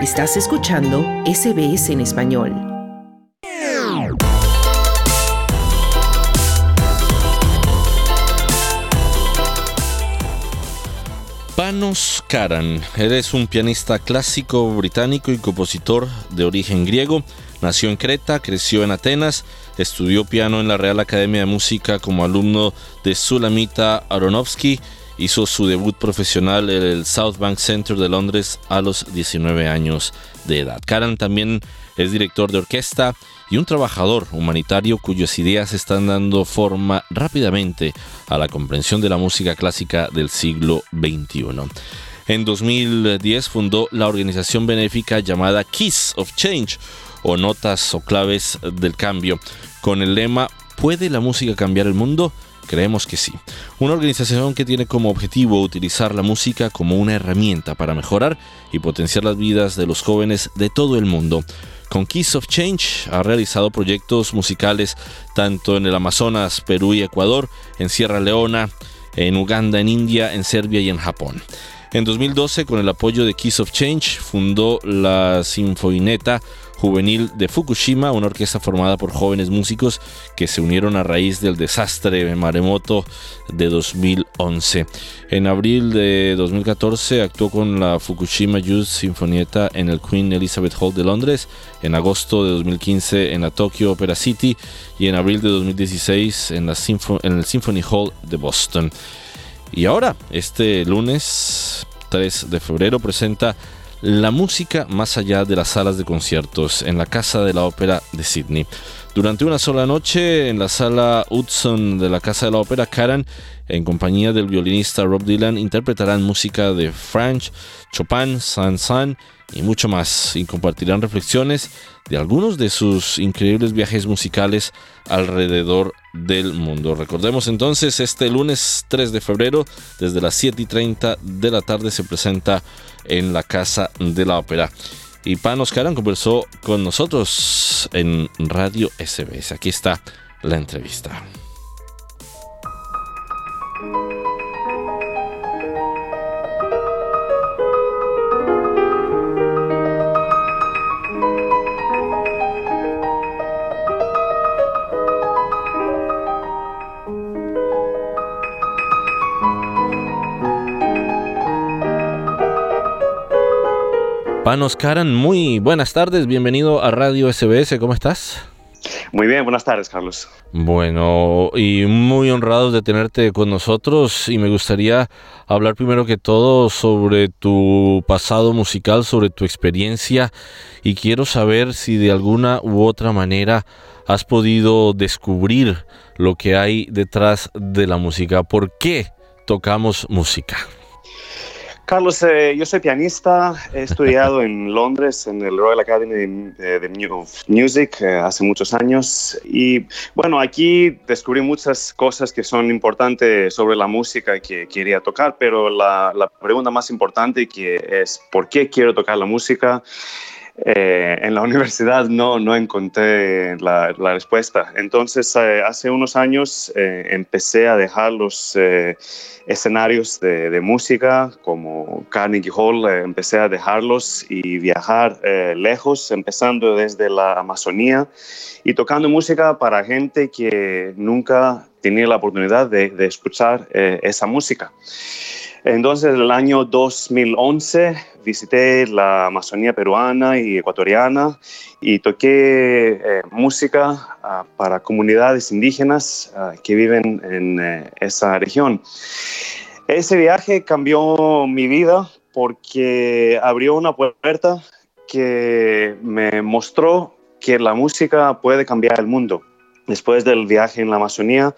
Estás escuchando SBS en español. Panos Karan, eres un pianista clásico británico y compositor de origen griego. Nació en Creta, creció en Atenas, estudió piano en la Real Academia de Música como alumno de Sulamita Aronofsky. Hizo su debut profesional en el South Bank Center de Londres a los 19 años de edad. Karan también es director de orquesta y un trabajador humanitario cuyas ideas están dando forma rápidamente a la comprensión de la música clásica del siglo XXI. En 2010 fundó la organización benéfica llamada Keys of Change, o Notas o Claves del Cambio, con el lema ¿Puede la música cambiar el mundo? Creemos que sí. Una organización que tiene como objetivo utilizar la música como una herramienta para mejorar y potenciar las vidas de los jóvenes de todo el mundo. Con Keys of Change ha realizado proyectos musicales tanto en el Amazonas, Perú y Ecuador, en Sierra Leona, en Uganda, en India, en Serbia y en Japón. En 2012, con el apoyo de Keys of Change, fundó la Sinfonietta Juvenil de Fukushima, una orquesta formada por jóvenes músicos que se unieron a raíz del desastre maremoto de 2011. En abril de 2014 actuó con la Fukushima Youth Sinfonietta en el Queen Elizabeth Hall de Londres, en agosto de 2015 en la Tokyo Opera City y en abril de 2016 en el Symphony Hall de Boston. Y ahora, este lunes 3 de febrero, presenta la música más allá de las salas de conciertos en la Casa de la Ópera de Sydney. Durante una sola noche en la sala Hudson de la Casa de la Ópera, Karan, en compañía del violinista Rob Dylan, interpretarán música de Franz, Chopin, Saint-Saëns y mucho más, y compartirán reflexiones de algunos de sus increíbles viajes musicales alrededor del mundo. Recordemos entonces, este lunes 3 de febrero, desde las 7:30 de la tarde, se presenta en la Casa de la Ópera. Y Panos Karan conversó con nosotros en Radio SBS. Aquí está la entrevista. Panos Karan, muy buenas tardes, bienvenido a Radio SBS, ¿cómo estás? Muy bien, buenas tardes, Carlos. Bueno, y muy honrados de tenerte con nosotros, y me gustaría hablar primero que todo sobre tu pasado musical, sobre tu experiencia, y quiero saber si de alguna u otra manera has podido descubrir lo que hay detrás de la música. ¿Por qué tocamos música? Carlos, yo soy pianista, he estudiado en Londres en el Royal Academy of Music hace muchos años, y bueno, aquí descubrí muchas cosas que son importantes sobre la música que quería tocar, pero la pregunta más importante que es ¿por qué quiero tocar la música? En la universidad no encontré la respuesta. Entonces, hace unos años empecé a dejar los escenarios de música como Carnegie Hall, empecé a dejarlos y viajar lejos, empezando desde la Amazonía y tocando música para gente que nunca tenía la oportunidad de escuchar esa música. Entonces, en el año 2011 visité la Amazonía peruana y ecuatoriana y toqué música para comunidades indígenas que viven en esa región. Ese viaje cambió mi vida porque abrió una puerta que me mostró que la música puede cambiar el mundo. Después del viaje en la Amazonía,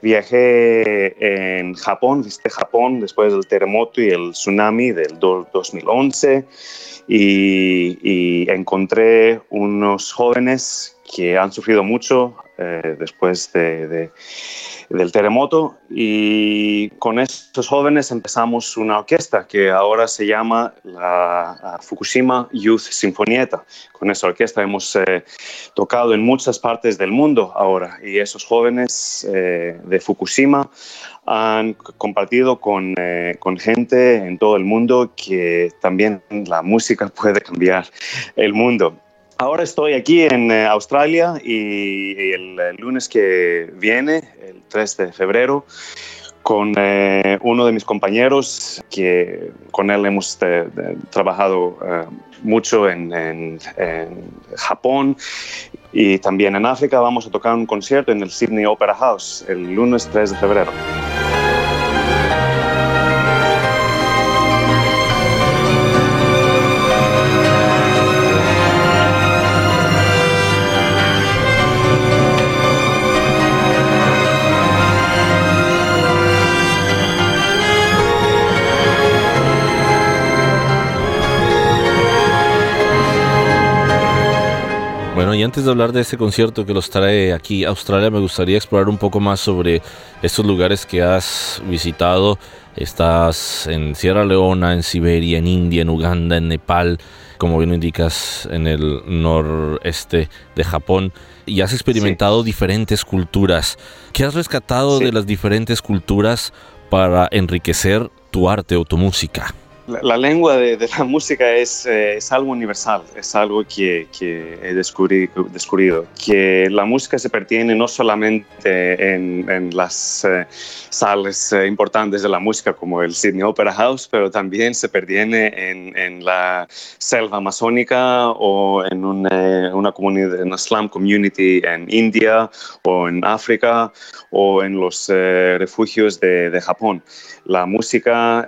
viajé en Japón, visité Japón después del terremoto y el tsunami del 2011 y encontré unos jóvenes que han sufrido mucho después del terremoto, y con estos jóvenes empezamos una orquesta que ahora se llama la Fukushima Youth Sinfonietta. Con esa orquesta hemos tocado en muchas partes del mundo ahora, y esos jóvenes de Fukushima han compartido con gente en todo el mundo que también la música puede cambiar el mundo. Ahora estoy aquí en Australia, y el lunes que viene, el 3 de febrero, con uno de mis compañeros, que con él hemos trabajado mucho en Japón y también en África. Vamos a tocar un concierto en el Sydney Opera House el lunes 3 de febrero. Bueno, y antes de hablar de este concierto que los trae aquí a Australia, me gustaría explorar un poco más sobre estos lugares que has visitado. Estás en Sierra Leona, en Siberia, en India, en Uganda, en Nepal, como bien lo indicas, en el noreste de Japón, y has experimentado diferentes culturas. ¿Qué has rescatado de las diferentes culturas para enriquecer tu arte o tu música? La lengua de la música es algo universal, es algo que he descubierto, que la música se pertiene no solamente en las salas importantes de la música como el Sydney Opera House, pero también se pertiene en la selva amazónica, o en una comunidad, en una slum community en India o en África, o en los refugios de Japón. La música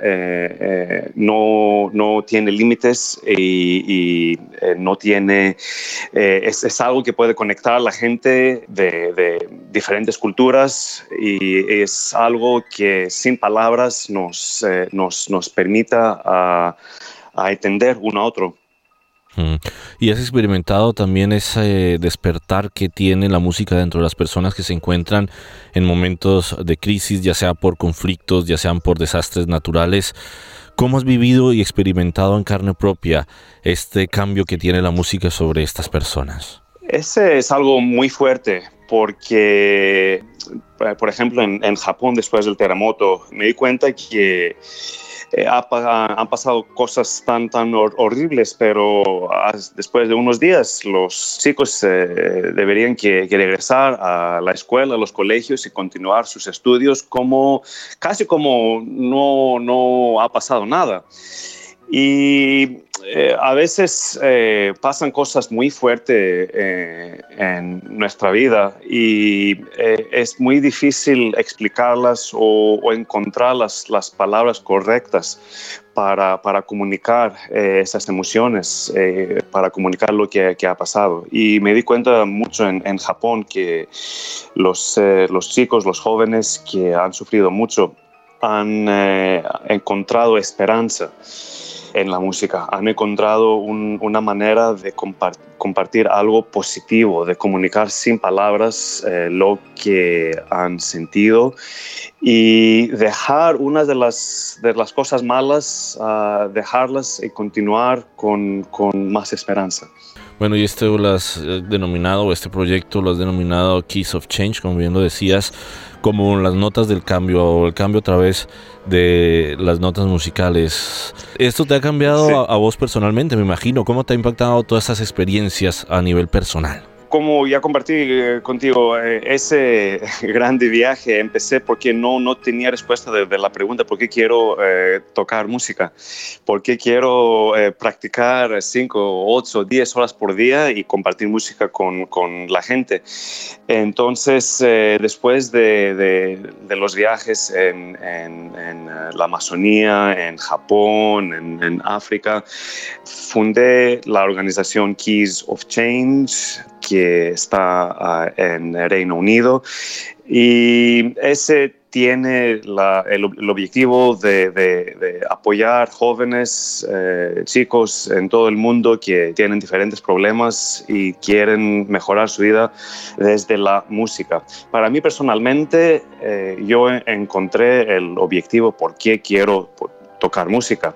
no tiene límites, y no tiene, es algo que puede conectar a la gente de diferentes culturas, y es algo que sin palabras nos permita a entender uno a otro. ¿Y has experimentado también ese despertar que tiene la música dentro de las personas que se encuentran en momentos de crisis, ya sea por conflictos, ya sean por desastres naturales? ¿Cómo has vivido y experimentado en carne propia este cambio que tiene la música sobre estas personas? Ese es algo muy fuerte, porque, por ejemplo, en Japón, después del terremoto, me di cuenta que han pasado cosas tan horribles, pero después de unos días los chicos deberían que regresar a la escuela, a los colegios, y continuar sus estudios casi como no ha pasado nada. Y a veces pasan cosas muy fuertes en nuestra vida, y es muy difícil explicarlas o encontrar las palabras correctas para comunicar esas emociones, para comunicar lo que ha pasado. Y me di cuenta mucho en Japón que los chicos, los jóvenes que han sufrido mucho, han encontrado esperanza en la música, han encontrado una manera de compartir algo positivo, de comunicar sin palabras lo que han sentido, y dejar una de las cosas malas, dejarlas y continuar con más esperanza. Bueno, y este proyecto lo has denominado Keys of Change, como bien lo decías, como las notas del cambio, o el cambio a través de las notas musicales. ¿Esto te ha cambiado? Sí. a vos personalmente, me imagino? ¿Cómo te ha impactado todas estas experiencias a nivel personal? Como ya compartí contigo, ese grande viaje empecé porque no tenía respuesta de la pregunta por qué quiero tocar música, por qué quiero practicar 5, 8, 10 horas por día y compartir música con la gente. Entonces, después de los viajes en la Amazonía, en Japón, en África, fundé la organización Keys of Change, que está en Reino Unido, Y ese tiene el objetivo de apoyar jóvenes, chicos en todo el mundo que tienen diferentes problemas y quieren mejorar su vida desde la música. Para mí personalmente, yo encontré el objetivo por qué quiero tocar música.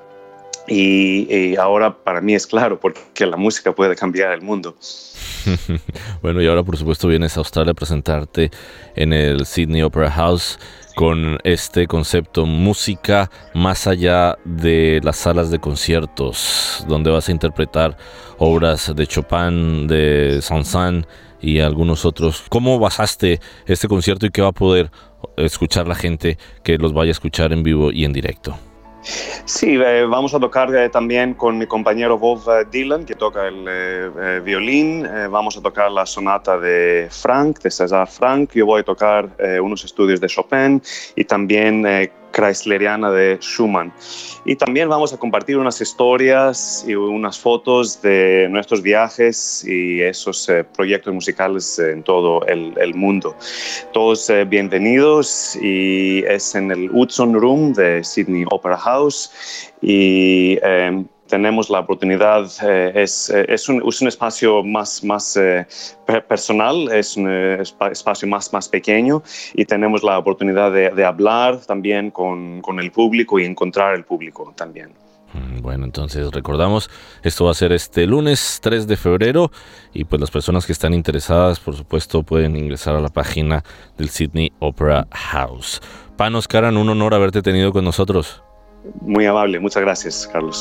Y ahora para mí es claro porque la música puede cambiar el mundo. Bueno, y ahora por supuesto vienes a Australia a presentarte en el Sydney Opera House con este concepto música más allá de las salas de conciertos, donde vas a interpretar obras de Chopin, de Saint-Saëns y algunos otros. ¿Cómo basaste este concierto y qué va a poder escuchar la gente que los vaya a escuchar en vivo y en directo? Sí, vamos a tocar también con mi compañero Bob Dylan, que toca el violín. Vamos a tocar la sonata de César Franck. Yo voy a tocar unos estudios de Chopin y también Chrysleriana de Schumann. Y también vamos a compartir unas historias y unas fotos de nuestros viajes y esos proyectos musicales en todo el mundo. Todos bienvenidos, y es en el Hudson Room de Sydney Opera House, y tenemos la oportunidad, es un espacio más personal, es un espacio más pequeño, y tenemos la oportunidad de hablar también con el público y encontrar el público también. Bueno, entonces recordamos, esto va a ser este lunes 3 de febrero, y pues las personas que están interesadas, por supuesto, pueden ingresar a la página del Sydney Opera House. Panos Karan, un honor haberte tenido con nosotros. Muy amable, muchas gracias, Carlos.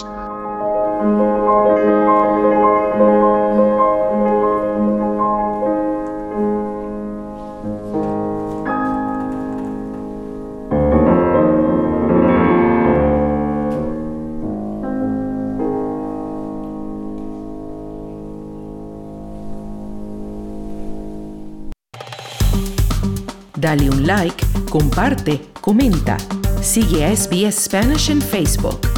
Dale un like, comparte, comenta. Sigue a SBS Spanish en Facebook.